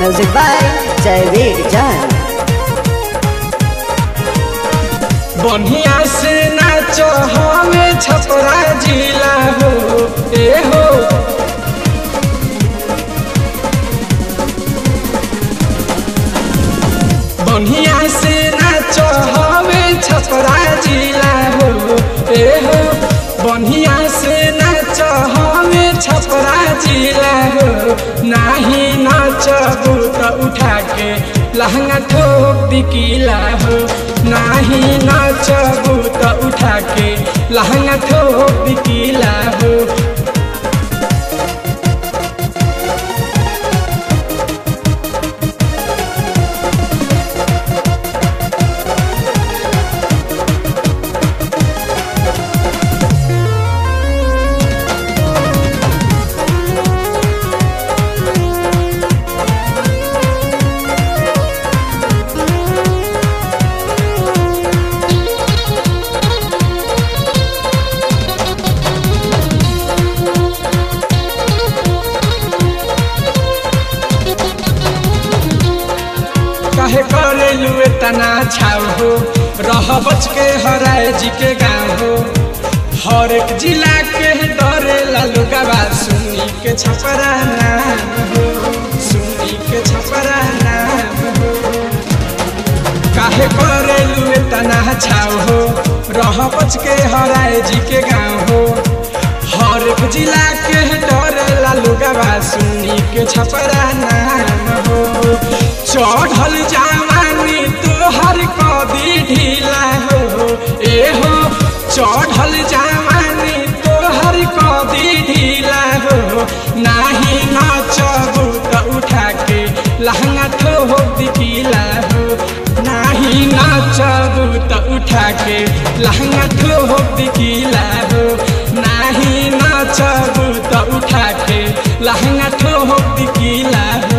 Music by Javeed Jan. बढ़िया से नाचो हमें छपरा जिला हो ए हो। बढ़िया से नाचो हमें छपरा जिला हो ए हो। बढ़िया से नाचो हमें छपरा जिला हो। नाही नाचबू तो उठा के लहंगा ठोक दिकीला हो। नाही नाचबू तो उठा के लहंगा ठोक दिकीला हो। काहे करेलू तना छाव हो। रह बच के हराए जी के गाँव हो। हर एक जिला के डरे लोगवा सुनी के छपरा नाम हो। सुनी के छपरा नाम हो। काहे करेलू तना छाव हो। रह बच के हराए जी के गाँव हो। हर एक जिला के डरे लोगवा सुनी के छपरा नाम हो। चढ़ल जवानी तोहर कदी ढीला हो ए हो। चढ़ल जवानी तोहर कदी ढीला हो। नाही नाचबू तो उठा के लहंगा ठोक दिकीला हो। नाही नाचबू तो उठा के लहंगा ठोक दिकीला हो। नाही नाचबू तो उठा के लहंगा ठोक दिकीला हो।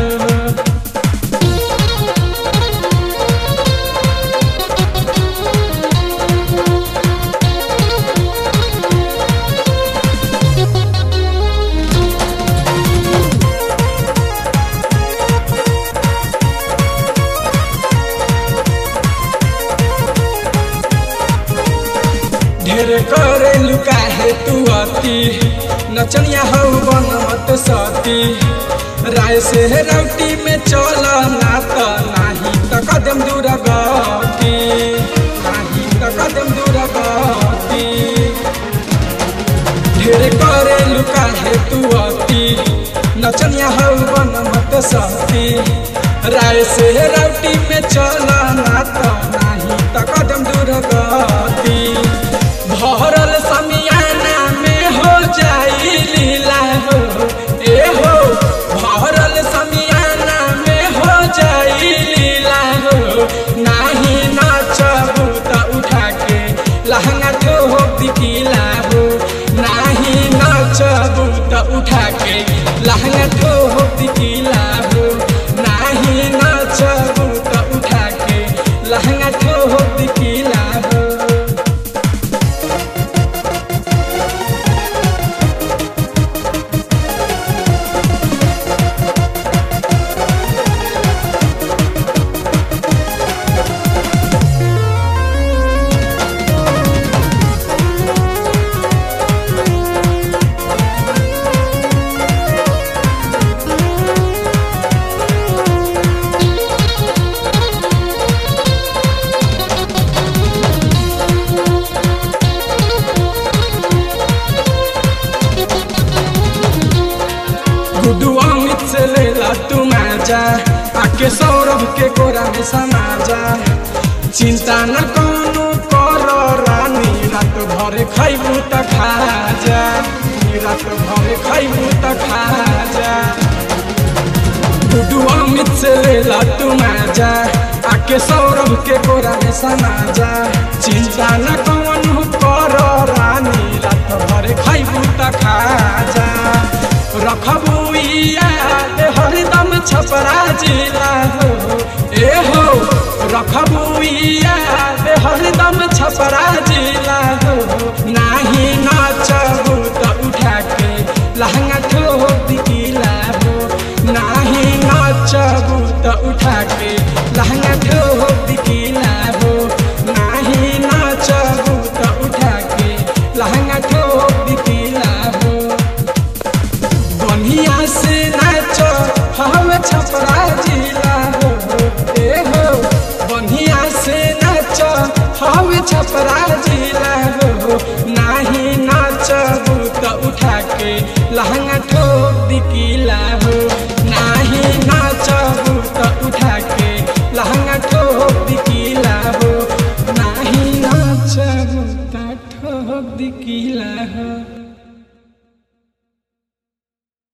ढेर करे लुका है तू अति नचनिया हो बन मत सती। राय से रौटी में चल ना तो नाही तो कदम दूर गती। नाही तो कदम दूर गती। ढेर करे लुका है तू अति नचनिया हो बन मत सती। राय से रौटी में चल ना तो नाही तो कदम दूर गती। भरल समियाना में हो जाई लीला हो ए हो। भरल समियाना में हो जाई लीला हो। नाही नाचबू तो उठा के लहंगा ठोक दिकीला हो। नाही नाचबू तो उठा के लहंगा ठोक दिकीला हो। नाही नाचबू तो उठा के लहंगा ठोक दिकीला हो। गुड्डू अमित से लेला तू माजा आके सौरभ के कोरा में समाजा। चिंता न कोनो कर रानी रात भर खैबू त खा जा। रात भर खैबू त खा जा। गुड्डू अमित से लेला तू माजा आके सौरभ के कोरा में समाजा। चिंता न कोनो कर रानी रात भर खैबू त खा जा। रखबू याद हरदम छपरा जिला हो ए हो। रखबू याद हरदम छपरा जिला हो। नाही नाचबू तो उठा के लहंगा ठोक दिकीला हो। नाही नाचबू उठा के लहंगा ठोक दिखिला हो, नाही नाचबू त उठा के लहंगा ठोक दिखिला हो। बढ़िया से नाच हम छपरा जिला हो, ए हो बढ़िया से नाच हम छपरा जिला हो, नाही नाचबू त उठा के लहंगा ठोक दिखिला हो, नाही नाचबू त उठा के लहंगा ठोक दिखिला हो, नाही नाचबू त ठोक दिखिला हो।